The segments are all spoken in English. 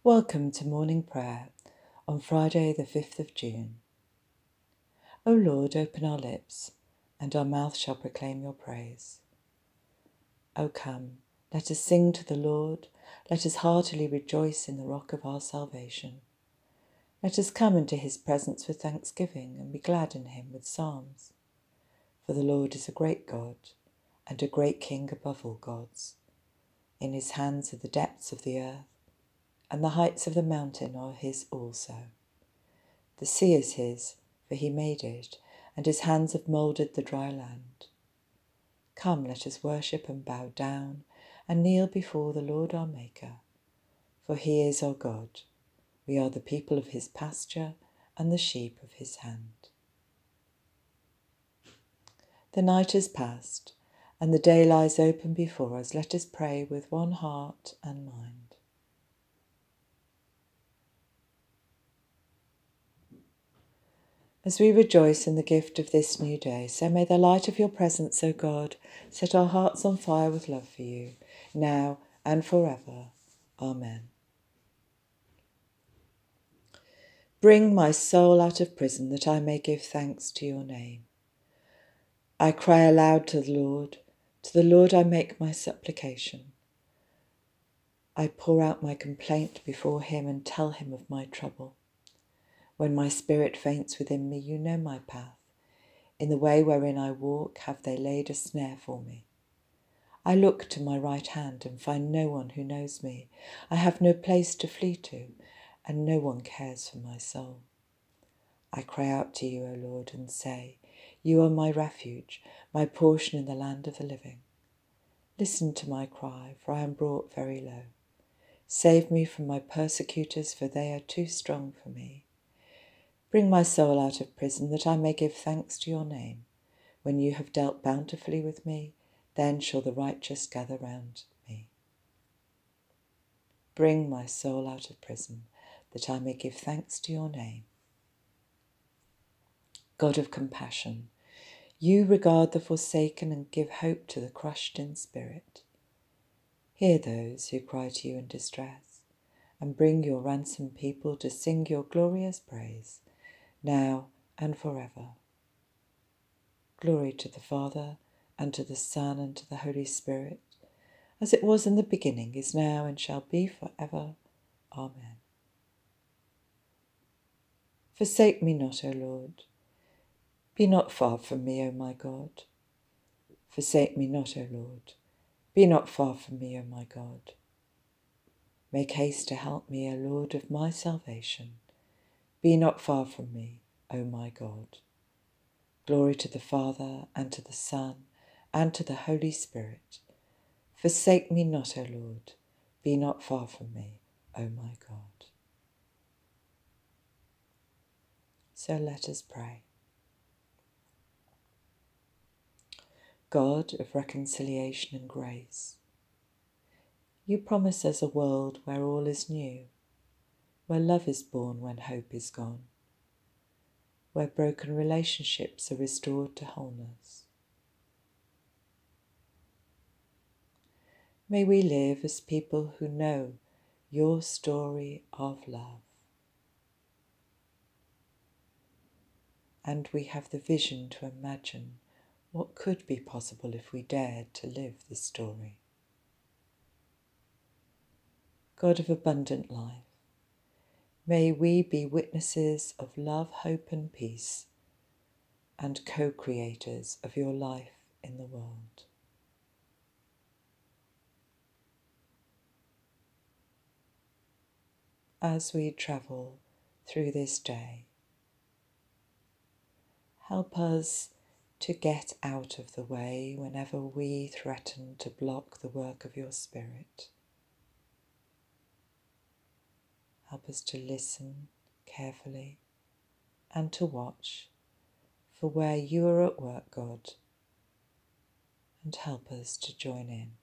Welcome to morning prayer on Friday the 5th of June. O Lord, open our lips, and our mouth shall proclaim your praise. O come, let us sing to the Lord, let us heartily rejoice in the rock of our salvation. Let us come into his presence with thanksgiving and be glad in him with psalms. For the Lord is a great God, and a great King above all gods. In his hands are the depths of the earth, and the heights of the mountain are his also. The sea is his, for he made it, and his hands have moulded the dry land. Come, let us worship and bow down, and kneel before the Lord our Maker. For he is our God. We are the people of his pasture, and the sheep of his hand. The night is past, and the day lies open before us. Let us pray with one heart and mind. As we rejoice in the gift of this new day, so may the light of your presence, O God, set our hearts on fire with love for you, now and forever. Amen. Bring my soul out of prison, that I may give thanks to your name. I cry aloud to the Lord I make my supplication. I pour out my complaint before him and tell him of my trouble. When my spirit faints within me, you know my path. In the way wherein I walk, have they laid a snare for me. I look to my right hand and find no one who knows me. I have no place to flee to, and no one cares for my soul. I cry out to you, O Lord, and say, you are my refuge, my portion in the land of the living. Listen to my cry, for I am brought very low. Save me from my persecutors, for they are too strong for me. Bring my soul out of prison, that I may give thanks to your name. When you have dealt bountifully with me, then shall the righteous gather round me. Bring my soul out of prison, that I may give thanks to your name. God of compassion, you regard the forsaken and give hope to the crushed in spirit. Hear those who cry to you in distress, and bring your ransomed people to sing your glorious praise, now and forever. Glory to the Father, and to the Son, and to the Holy Spirit, as it was in the beginning, is now, and shall be forever. Amen. Forsake me not, O Lord. Be not far from me, O my God. Forsake me not, O Lord. Be not far from me, O my God. Make haste to help me, O Lord of my salvation. Be not far from me, O my God. Glory to the Father, and to the Son, and to the Holy Spirit. Forsake me not, O Lord. Be not far from me, O my God. So let us pray. God of reconciliation and grace, you promise us a world where all is new, where love is born when hope is gone, where broken relationships are restored to wholeness. May we live as people who know your story of love. And we have the vision to imagine what could be possible if we dared to live this story. God of abundant life, may we be witnesses of love, hope and peace, and co-creators of your life in the world. As we travel through this day, help us to get out of the way whenever we threaten to block the work of your Spirit. Help us to listen carefully and to watch for where you are at work, God, and help us to join in.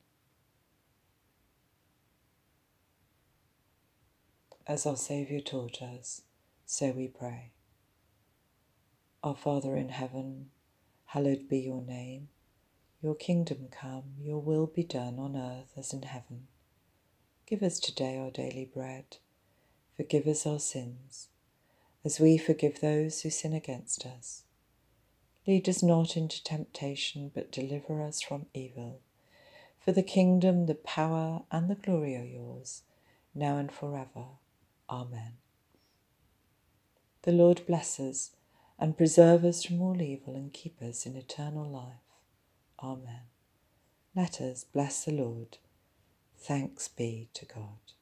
As our Saviour taught us, so we pray. Our Father in heaven, hallowed be your name. Your kingdom come, your will be done on earth as in heaven. Give us today our daily bread, forgive us our sins, as we forgive those who sin against us. Lead us not into temptation, but deliver us from evil. For the kingdom, the power, and the glory are yours, now and forever. Amen. The Lord bless us and preserve us from all evil and keep us in eternal life. Amen. Let us bless the Lord. Thanks be to God.